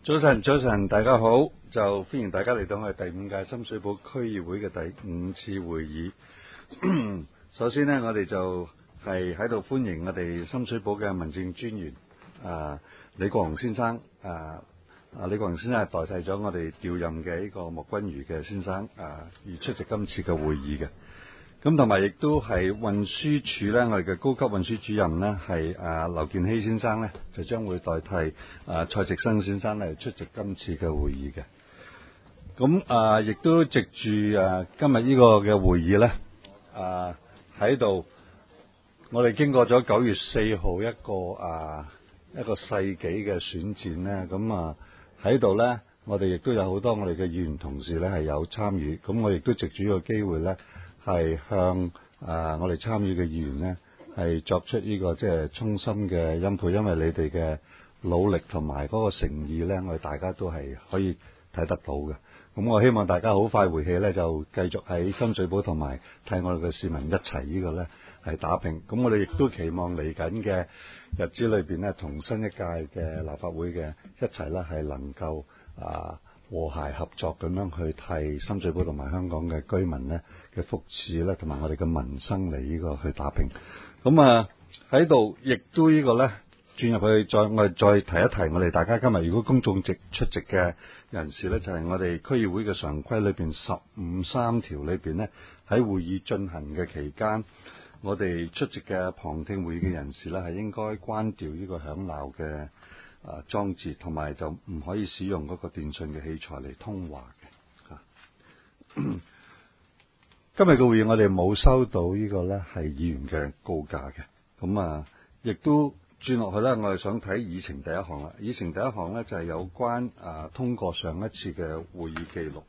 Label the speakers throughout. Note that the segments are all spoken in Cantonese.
Speaker 1: 早晨，大家好，就歡迎大家嚟到我哋第5屆深水埗區議會嘅第5次會議。首先呢，我哋就係喺度歡迎我哋深水埗嘅民政專員李國雄先生。李國雄先生係代替咗我哋調任嘅呢個莫君如嘅先生而出席今次嘅會議嘅。咁同埋亦都係運輸署咧，我哋嘅高級運輸主任呢，係劉健熙先生呢，就將會代替蔡植生先生嚟出席今次嘅會議嘅。咁亦都藉住今日呢個嘅會議呢，喺度我哋經過咗9月4號一個世紀嘅選戰呢。咁喺度呢，我哋亦都有好多我哋嘅議員同事呢係有參與。咁我亦都藉住呢個機會呢，係向我哋參與嘅議員呢，係作出呢個即係衷心嘅欽佩，因為你哋嘅努力同埋嗰個誠意呢，我哋大家都係可以睇得到嘅。咁我希望大家好快回氣呢，就繼續喺深水埗同埋替我哋嘅市民一齊呢個呢係打拼。咁我哋亦都期望嚟緊嘅日子裏邊呢，同新一屆嘅立法會嘅一齊呢，係能夠和諧合作咁樣去替深水埗同埋香港嘅居民呢嘅福祉咧，同埋我哋嘅民生嚟呢個去打拼。咁喺度亦都呢個呢轉入去，我哋再提一提我哋大家今日如果公眾出席嘅人士呢，就係我哋區議會嘅常規裏邊15.3條裏邊呢，喺會議進行嘅期間，我哋出席嘅旁聽會議嘅人士呢，係應該關掉呢個響鬧嘅裝置，同埋就唔可以使用嗰個電訊嘅器材嚟通話嘅。今日嘅會議我哋冇收到呢個呢係議員嘅告假嘅。咁亦都轉落去呢，我哋想睇議程第一項啦。議程第一項呢，就係有關通過上一次嘅會議記錄。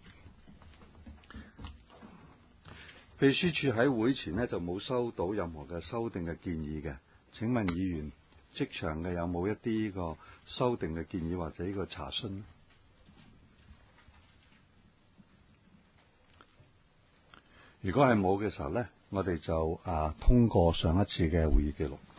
Speaker 1: 秘書處喺會前呢，就冇收到任何嘅修訂嘅建議嘅。請問議員即場嘅有冇一啲呢個修訂嘅建議或者呢個查詢？如果係冇嘅時候呢，我哋就通過上一次嘅會議記錄。